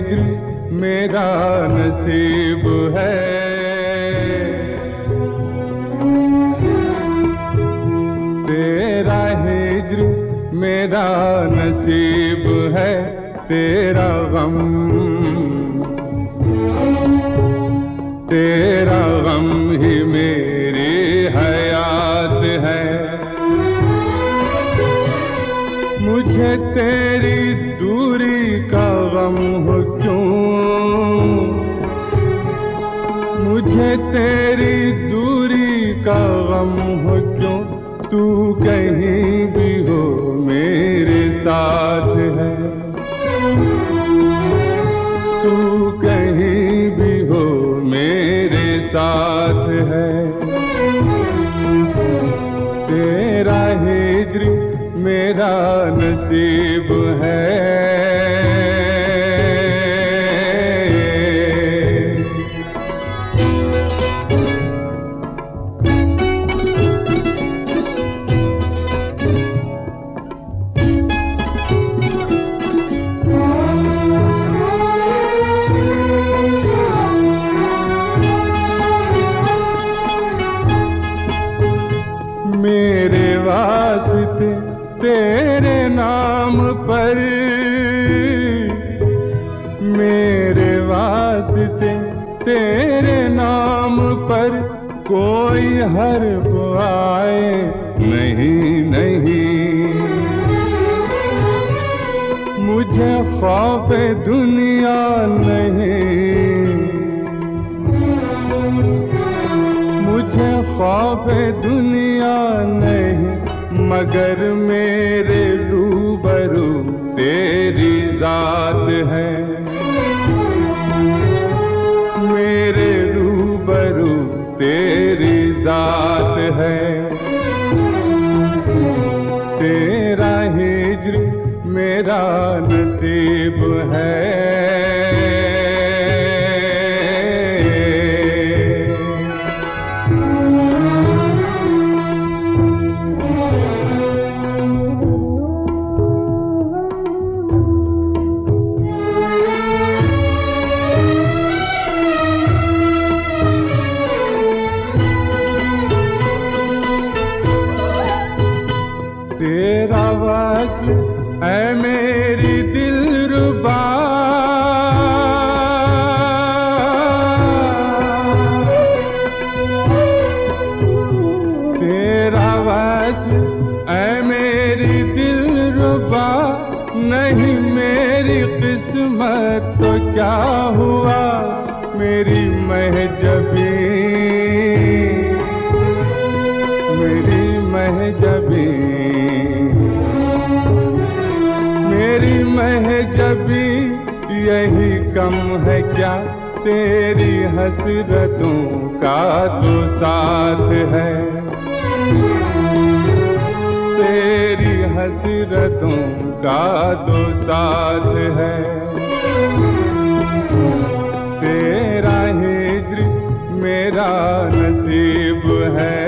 हिज्र मेरा नसीब है। तेरा हिज्र मेरा नसीब है, तेरा गम ही मेरी हयात है। मुझे तेरी दूरी का गम हो क्यों, मुझे तेरी दूरी का गम हो क्यों, तू कहीं भी हो मेरे साथ है। तू कहीं भी हो मेरे साथ है। तेरा हिज्र मेरा नसीब है। मेरे वास्ते तेरे नाम पर, मेरे वास्ते तेरे नाम पर कोई हर्फ आए नहीं नहीं। मुझे खौफ दुनिया नहीं, मुझे खौफ दुनिया नहीं, मगर मेरे रूबरू तेरी जात है। मेरे रूबरू तेरी जात है। तेरा हिज्र मेरा नसीब है। तेरा वस्ल है मेरी दिलरुबा, तेरा वस्ल है मेरी दिलरुबा। नहीं मेरी किस्मत तो क्या हुआ, मेरी महजबी, मेरी महजबी, मेरी महजबी यही कम है क्या, तेरी हसरतों का तो साथ है। तेरी हसरतों का तो साथ है। तेरा हिज्र मेरा नसीब है।